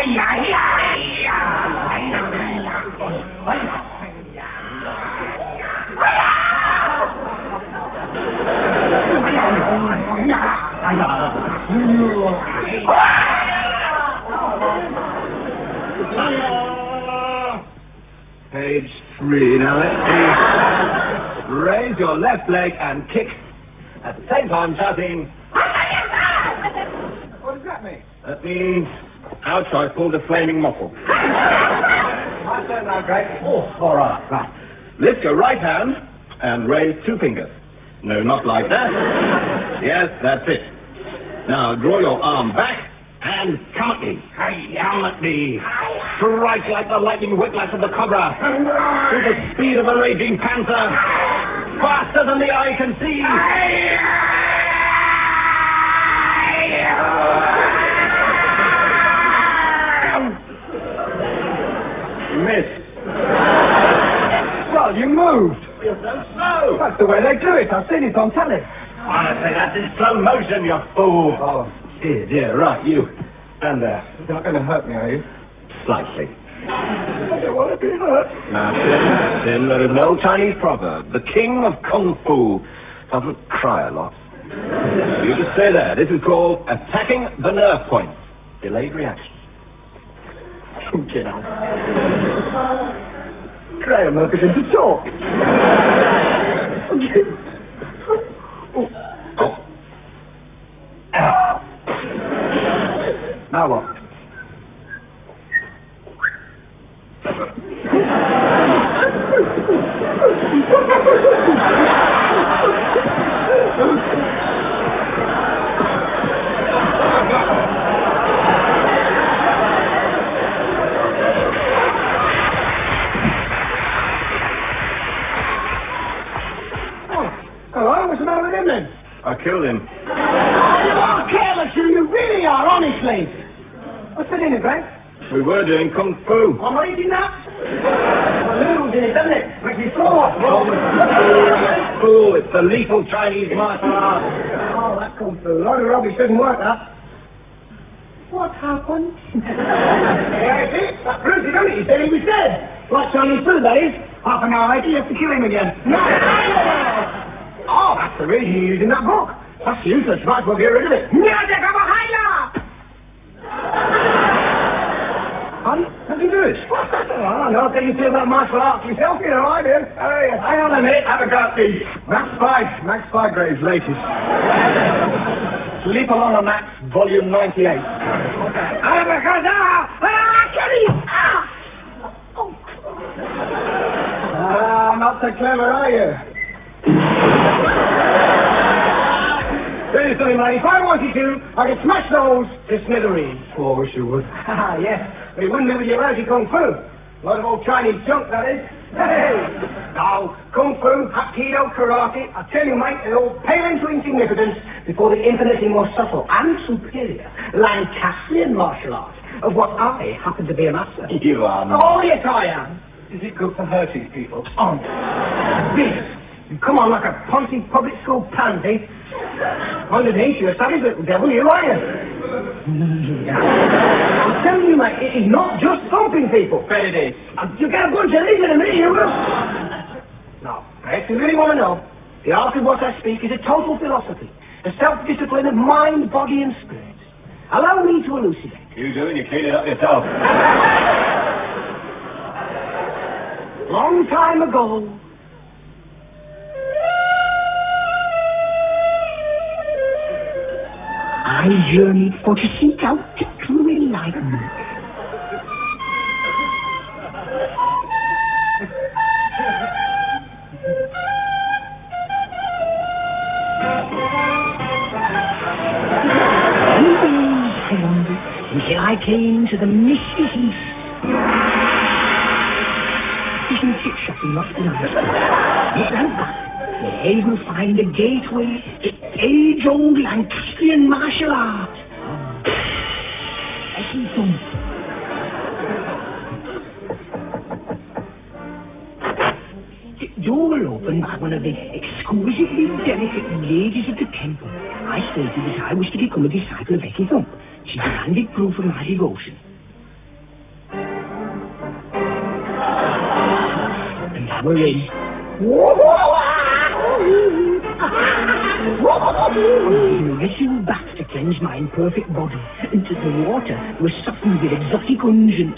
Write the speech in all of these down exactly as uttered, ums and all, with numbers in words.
Page three. Now let's see. Raise your left leg and kick. At the same time shouting. What does that mean? That means ouch, I pulled a flaming muffle. My turn now, Greg. Oh, all right. Right. Lift your right hand and raise two fingers. No, not like that. Yes, that's it. Now draw your arm back and come at me. Come at me. Strike like the lightning whiplash of the cobra. With the speed of a raging panther. Faster than the eye can see. Miss. Well, you moved. You're so slow. That's the way they do it. I've seen it on telly. Honestly, that's in slow motion, you fool. Oh, dear, dear. Right, you. Stand there. you're not going to hurt me, are you? Slightly. I don't want to be hurt. Now, Tim, Tim, there is an old Chinese proverb. The king of kung fu doesn't cry a lot. You just stay there. This is called attacking the nerve points. Delayed reaction. Get out. Graham, look at him to talk. Oh. Now what? Hello, what's the matter with him then? I killed him. You are careless, you, you really are, honestly. What's the dinner, Greg? We were doing kung fu. I'm not eating that. Well, noodles in it, doesn't it? Makes me throw up. Fool, it's the lethal Chinese martial art. Oh, that kung fu. A lot of rubbish doesn't work, that. What happened? Yeah, see? That proves it, doesn't it? He said he was dead. Like Chinese food, that is. Half an hour later, you have to kill him again. No! Oh, that's the reason you're using that book. That's useless. Might as well get rid of it. Honey, how do you do it? Well, I know how you feel about martial arts yourself, you know, I do. Hey, hang on a minute, have a go at these. Max Spy, Max Spygrave's latest. Sleep along on Max, volume ninety-eight. Ah, not so clever, are you? Seriously, mate, if I wanted to, I could smash those to smithereens. Oh, I wish you would. Ah, yes, but it wouldn't do with your lousy kung fu. A lot of old Chinese junk, that is. Hey! Now, kung fu, hapkido, karate, I tell you, mate, they all pale into insignificance before the infinitely more subtle and superior Lancastrian martial arts, of what I happen to be a master. You are not. Oh, yes, I am. Is it good for hurting people? On. This. You come on like a poncy public school pansy. Underneath, you're a savage little devil, you are you? I'm telling you, mate, it is not just thumping people. Bet it is. And you get a bunch of these in a minute, you will. No, if you really want to know, the art of what I speak is a total philosophy, a self-discipline of mind, body, and spirit. Allow me to elucidate. You do, and you clean it up yourself. Long time ago, I journeyed for to seek out true enlightenment. I wandered until I came to the misty east. Isn't it shocking not to understand? Look at that. There you will find a gateway to age-old Lancastrian martial art. Essendon. The door will open by one of the exquisitely delicate ladies of the temple. I stated that I was to become a disciple of Essendon. She demanded proof of my devotion. we're in. I'm rushing back to cleanse my imperfect body, and the water was softened with exotic unguents.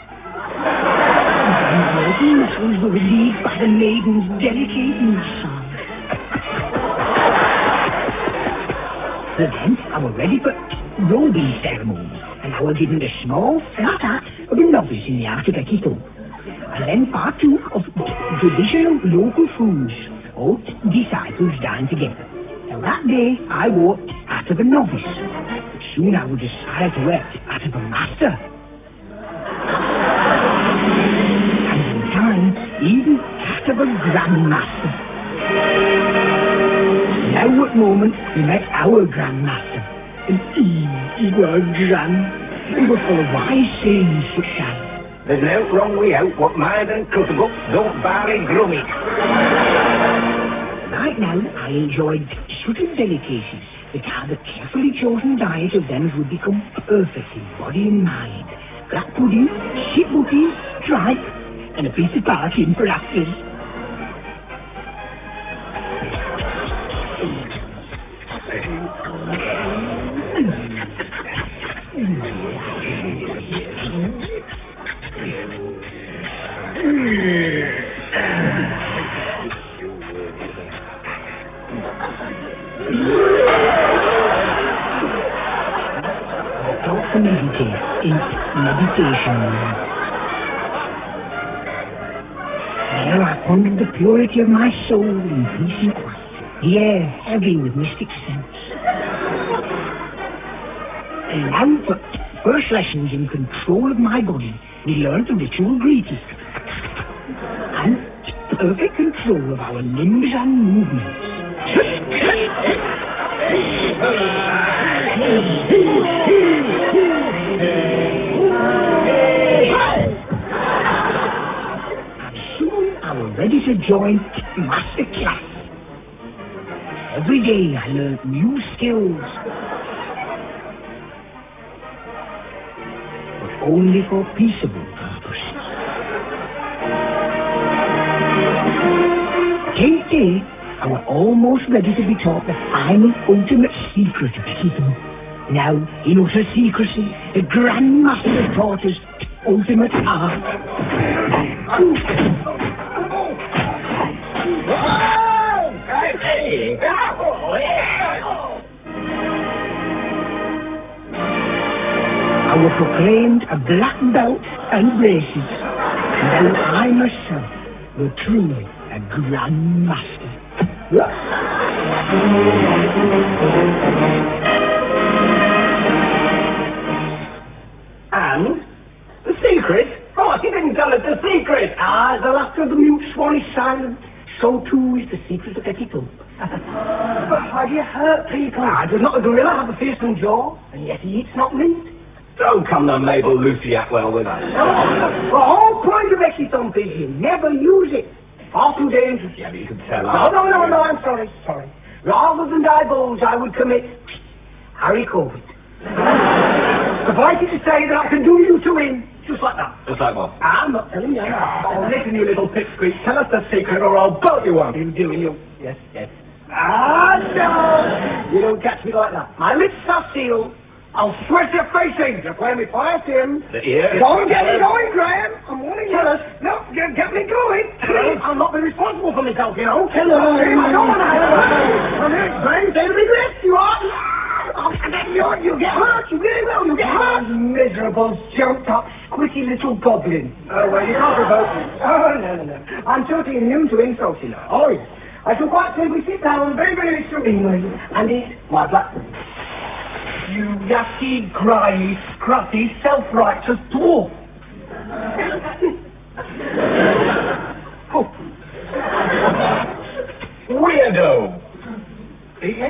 My broken muscles were relieved by the maiden's delicate massage. Then I was ready for robing ceremony, and I was given the small flat hat of a novice in the art of Ekito. And then part two of traditional local foods. All disciples dined together. Now that day I walked out of a novice. But soon I would decide to work out of a master. And in time, even out of a grandmaster. Now at moment we met our grandmaster. And he, he was grand. He was full of wise sayings such as, there's no wrong way out what mind and cuttable don't vary grummy. Right now, I enjoyed certain delicacies that had a carefully chosen diet of them would become perfect in body and mind. Black pudding, shit butties, tripe, and a piece of parkin for afters. To meditate in meditation. There I pondered the purity of my soul in peace and quiet, the air heavy with mystic sense. And now for first lessons in control of my body, we learned the ritual greeting and perfect control of our limbs and movements. And soon I was ready to join master class. Every day I learned new skills, but only for peaceable purposes. Today I was almost ready to be taught the final ultimate secret of Ekito. Now, in utter secrecy, the Grand Master taught us ultimate art. I was proclaimed a black belt and braces. Now I myself was truly a Grand Master. And the secret? Oh, he didn't tell us the secret. Ah, the laughter of the mute swan is silent. So too is the secret of Ekito. But how do you hurt people? Ah, does not a gorilla have a fearsome jaw? And yet he eats not meat. Don't come to Mabel Lucy Atwell with us. The whole point of Ekito is you never use it. Far too dangerous. Yeah, but you can tell us. No, no, no, no, I'm sorry, sorry. Rather than divulge, I would commit Harry Covid. Suffice it to say that I can do you two in, just like that. Just like what? I'm not telling you. Oh, listen, you little pipsqueak. Tell us the secret or I'll bolt you one. You do, you. Yes, yes. Ah, no! You don't catch me like that. My lips are sealed. I'll sweat your face in. Just let me fire him. The ear? Don't get me going, Graham. I'm warning you. No, get, get me going. I'll not be responsible for myself, you know. Hello. I don't want to have a Graham, say the big rest. You are. You're, you get hurt. You really will. You get hurt. Miserable, jumped up, squishy little goblin. Oh, well, you can't provoke me. Oh, no, no, no. I'm totally immune to insults, you know. Oh, yes. I shall quite simply sit down very, very serenely and eat my black... You yucky, grimy, scruffy, self-righteous dwarf. Oh. Weirdo. Yes?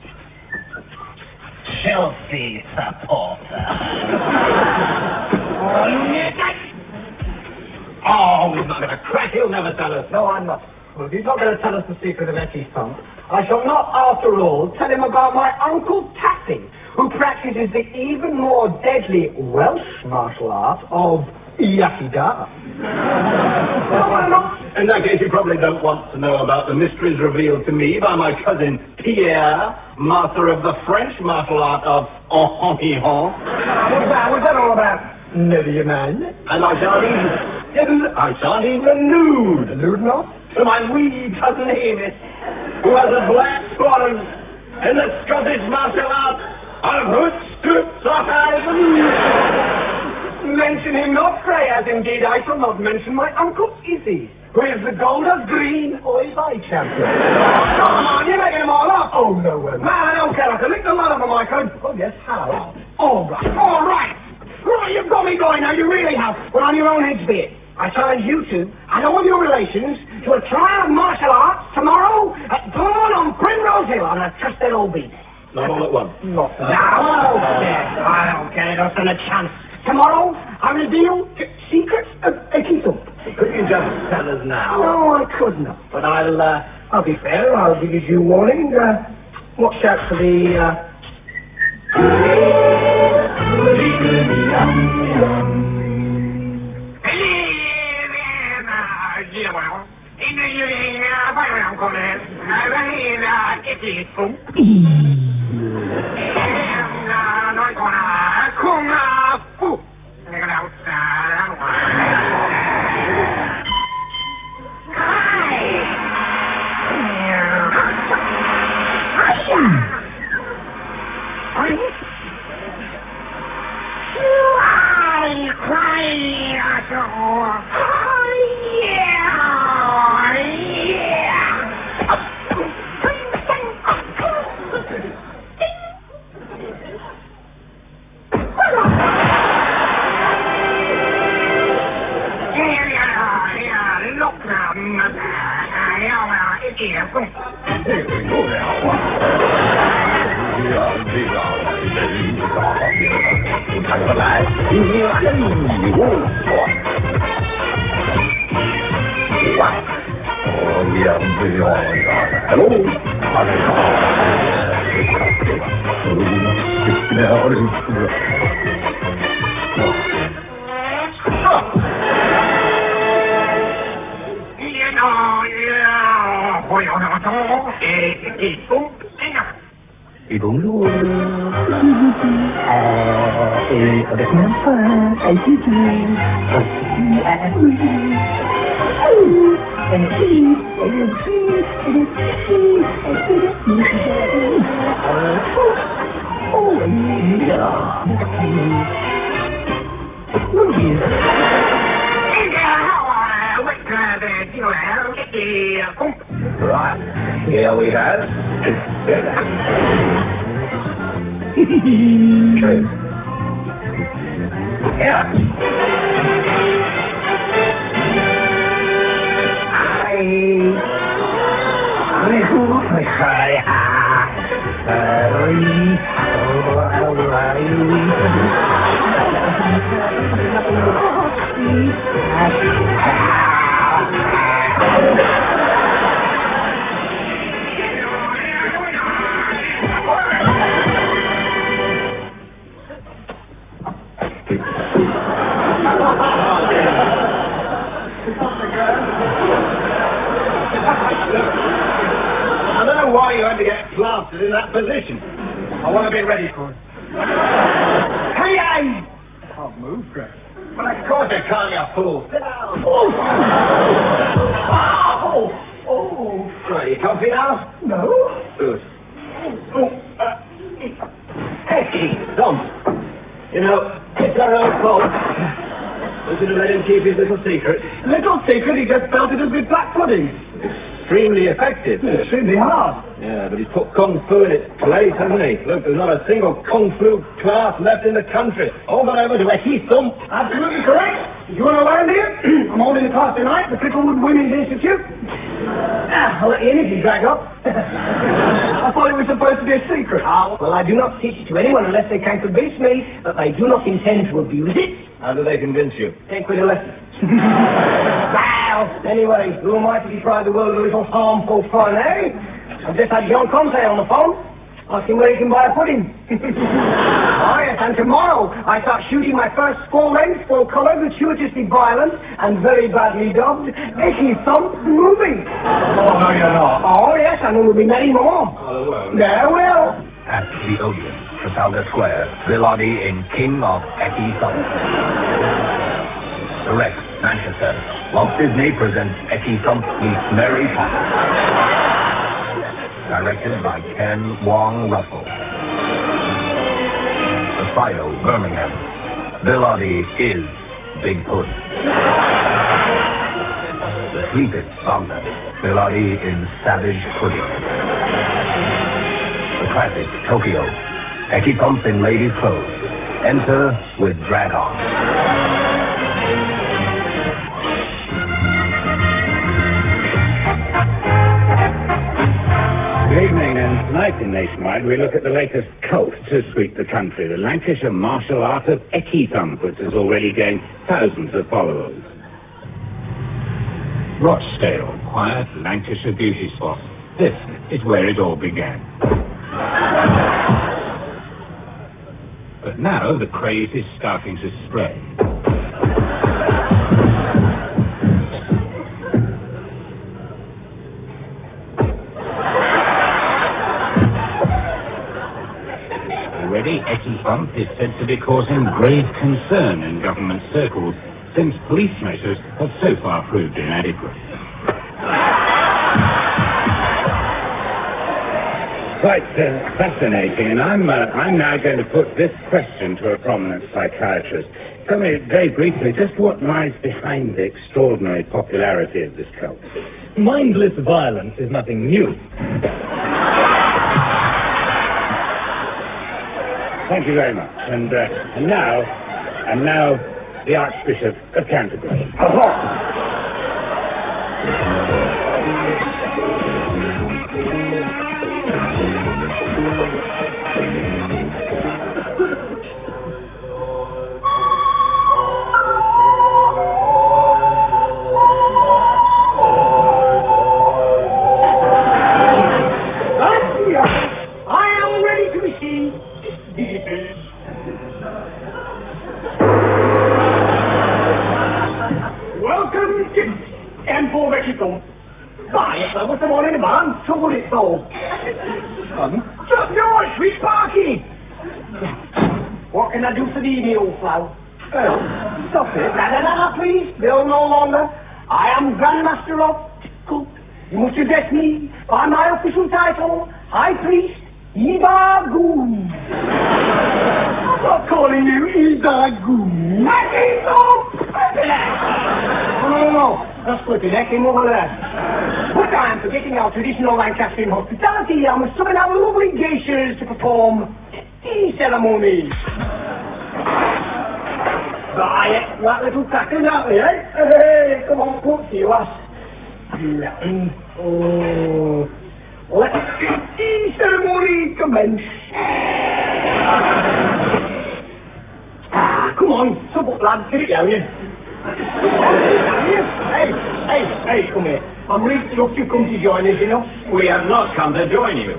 Chelsea supporter. Oh, he's not going to crack. He'll never tell us. No, I'm not. Well, if he's not going to tell us the secret of Etty's pump, I shall not, after all, tell him about my Uncle Taffy, who practices the even more deadly Welsh martial art of Yakida. No, I'm not. In that case, you probably don't want to know about the mysteries revealed to me by my cousin Pierre, master of the French martial art of oh-ho-he-ho. What's that? What's that all about? Never you mind. And I shan't even, I shan't even allude. Allude not? To my wee cousin Hamish, who has a black spot in the Scottish martial art of Hoots, Scoots, Mention him not, pray, as indeed I shall not mention my Uncle Izzy, who is the Golders Green Oi Vai champion. Come on, you're making them all up. Oh, no, well, man, I don't care. I can lick the lot of them, I could. Oh, yes, how? All right, all right. Right, you've got me going now, you really have. Well, on your own heads be it. I challenge you two, and all your relations, to a trial of martial arts tomorrow at dawn on Primrose Hill, and I trust they'll all be there. Not all at once. Not no, yes, I don't care, don't stand a chance. Tomorrow, I reveal the secrets of Ekithump. Could you just tell us now? No, I could not, but I'll, uh, I'll be fair, I'll give you due warning. Uh, watch out for the, uh... Right, here we have. Yeah. I don't know why you had to get plastered in that position. I want to be ready for it. Hey, I can't move, Greg. Well, of course I can't, you fool. Sit down. Oh! Oh! Oh! Right, you comfy now? No. Good. Oh, uh, hey, Tom. You know, it's our own fault. We should have let him keep his little secret. Little secret, he just belted us with black pudding. Extremely effective. Extremely hard. Yeah, but he's put Kung Fu in its place, hasn't he? Look, there's not a single Kung Fu class left in the country. All gone over to Ekithump. Absolutely correct. You want to learn here? I'm holding a class tonight at the Cricklewood Women's Institute. Ah, I'll let you in if you drag up. I thought it was supposed to be a secret. Ah, well, I do not teach it to anyone unless they can convince me that they do not intend to abuse it. How do they convince you? Take with a lesson. Well, anyway, who am I to deprive the world of a little harmful fun, eh? I've just had John Conte on the phone, asking where he can buy a pudding. Oh, yes, And tomorrow, I start shooting my first full-length, full-color, gratuitously violent, and very badly dubbed, Ecky Thump movie. Oh, no, you're not. Oh, yes, and there will be many more. Oh, well. There will. At the Odeon, Trafalgar Square, Bill Oddie in King of Ecky Thump. Direct, Manchester. Walt Disney presents Ecky Thump meets Mary Poppins. Directed by Ken Wong Russell. The Fido, Birmingham. Bill Oddie is Big Puss. The Sleeping Wagner. Bill Oddie in Savage Pudding. The Classic, Tokyo. Ecky Thump in ladies' clothes. Enter with drag on. Good evening, and tonight in Nationwide we look at the latest cult to sweep the country, the Lancashire martial art of Ecky Thump, which has already gained thousands of followers. Rochdale, quiet Lancashire beauty spot. This is where it all began. But now the craze is starting to spread. Already, Ecky Thump is said to be causing grave concern in government circles, since police measures have so far proved inadequate. Quite uh, fascinating, and I'm, uh, I'm now going to put this question to a prominent psychiatrist. Tell me very briefly just what lies behind the extraordinary popularity of this cult. Mindless violence is nothing new. Thank you very much. And, uh, and now, and now, the Archbishop of Canterbury. I am ready to receive. Welcome to Temple Ecky Thump. Why, if there was someone in the barn, so would it so? Son? Just yours, sweet Sparky! What can I do for thee, me old flower? Well, stop it. Na na na, please. Bill no longer. I am Grandmaster of Cook. You must address me by my official title, High Priest Ibagoon. I'm not calling you Ibagoon. Ecky Thump! No, no, no. That's flipping Ecky more or less. But I am forgetting our traditional Lancastrian hospitality. I must summon our lovely geishas to perform tea ceremonies. Right, that little tackle out there, eh? Hey, come on, put to you, us. Latin. Oh. Let the tea ceremony commence. Ah, come on, sub up, lads, get it down here. Hey, hey, hey, come here. I'm really chuffed you come to join us, you know. We have not come to join you.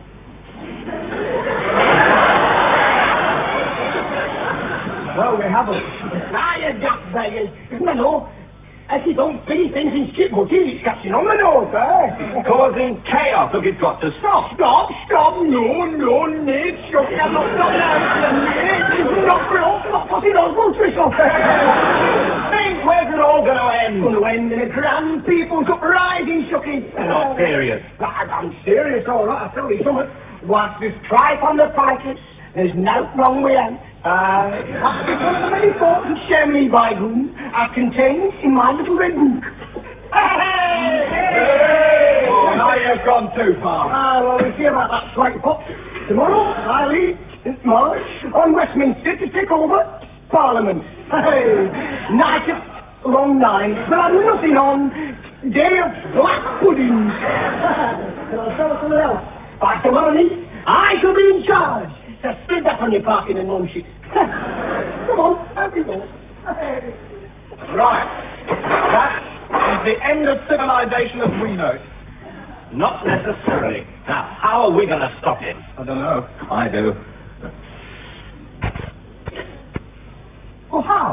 Well, we haven't. Ah, you duck beggars. No, no. Ecky Thump pretty things in shit butties. It's catching on the nose, eh? Causing chaos. Look, it's got to stop. Stop, stop. No, no, Nate. Stop. I'm not stopping out. Nate, not for all. Not fussing those ones, Whistle. Think, where's it all going to end? Going to end in a grand people's uprising, Shucky. You're not serious. I'm serious, all right. I'll tell you something. Once there's strife on the fighting, there's no wrong with them. Uh, that's one of the many thoughts and ceremony Bible are contained in my little red book. Hey! Hey! Oh, now you've gone too far. Ah, well, we'll see about that slight pop. Tomorrow, I leave this march on Westminster to take over Parliament. Hey! Night of long nine, but I've nothing on. Day of black pudding. And I'll tell us something else. By tomorrow night, I shall be in charge. So split that on your parking and one shit. Come on, have you go. Right. That is the end of civilization as we know it. Not necessarily. Now, how are we going to stop it? I don't know. I do.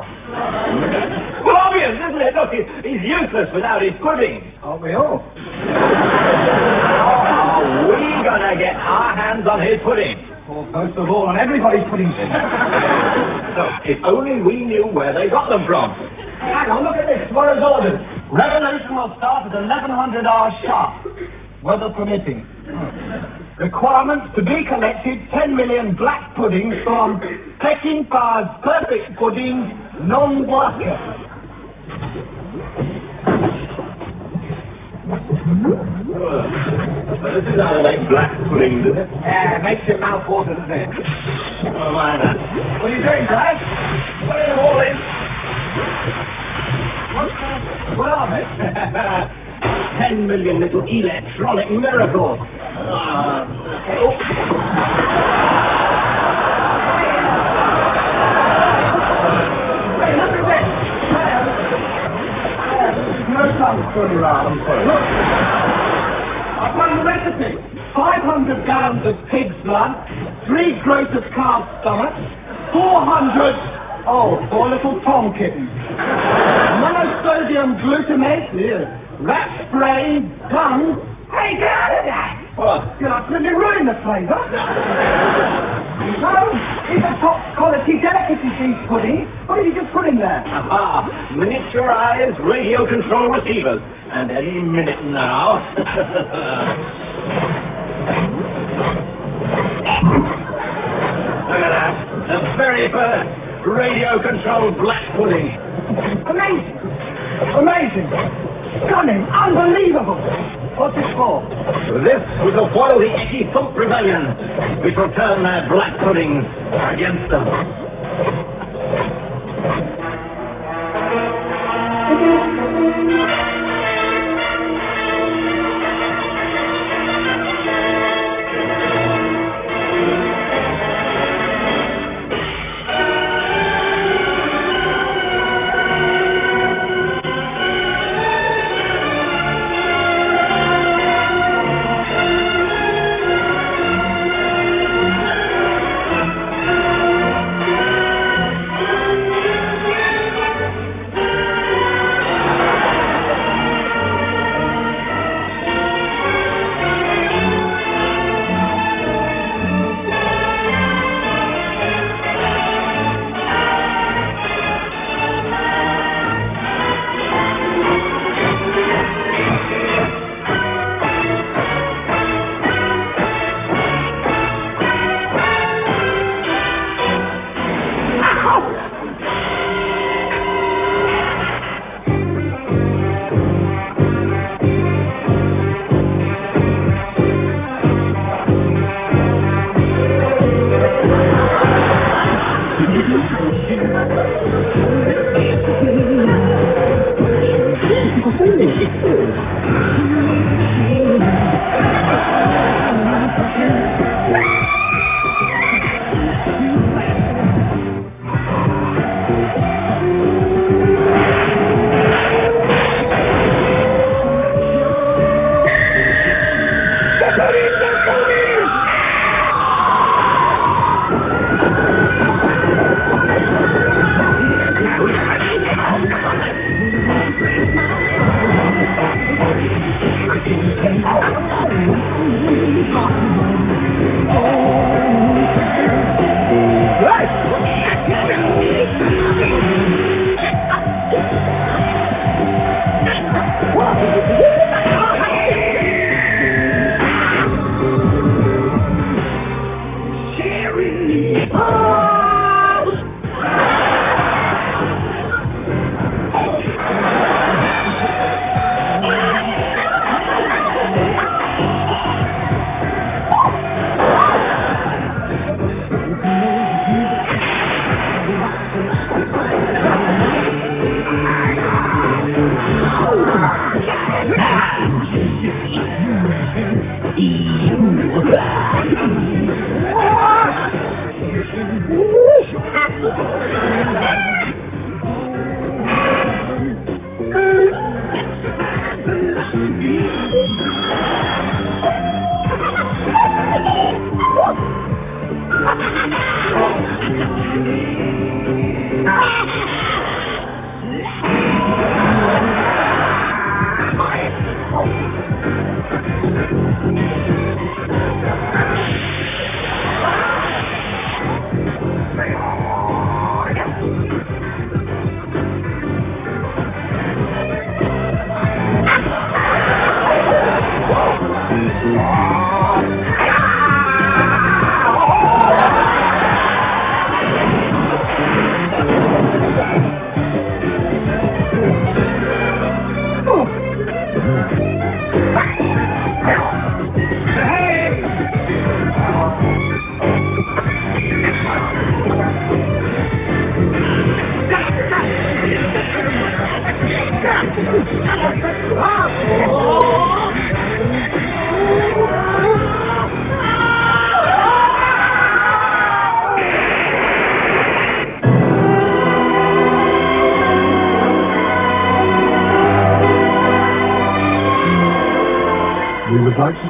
Well, obvious, isn't it? Look, he- he's useless without his pudding. Aren't we all? How are we gonna get our hands on his pudding? Well, most of all, on everybody's pudding. So, if only we knew where they got them from. Hang on, look at this. Tomorrow's orders. Revolution will start at eleven hundred hours sharp. Weather permitting. Requirements to be collected ten million black puddings from Peking Pa's Perfect Pudding, non-worker. But this is how to make black pudding, does it? Yeah, it makes your mouth water, doesn't it? Oh, mind that. What are you doing, Dad? Putting them all in. What, what are they? Ten million little electronic miracles. Uh, oh. Hey, look at this. No time to turn around. Look. I've got the recipe. five hundred gallons of pig's blood, three gross of calf stomach, four hundred, oh, four little tom kittens, monosodium glutamate, yeah, rat's brain, tongue. Hey, get out of that! What? You'll absolutely ruin the flavour. So, it's a top quality delicacy cheese pudding. What did you just put in there? Aha! Miniaturized radio control receivers. And any minute now. Look at that. The very first radio controlled black pudding. Amazing! Amazing! Stunning! Unbelievable! What's it for? This was to foil the Icky Thump Rebellion, which will turn their black puddings against them.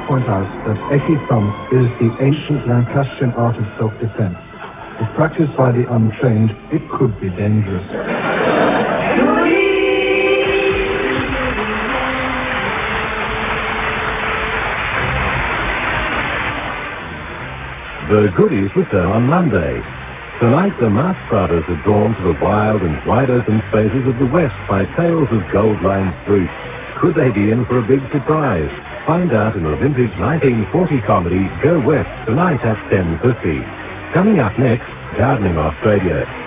point out that Eki Thump is the ancient Lancastrian art of self-defense. If practiced by the untrained, it could be dangerous. The Goodies return on Monday. Tonight, the Marx Brothers are drawn to the wild and wide-open spaces of the West by tales of gold lined streets. Could they be in for a big surprise? Find out in the vintage nineteen forty comedy Go West tonight at ten fifty. Coming up next, Gardening Australia.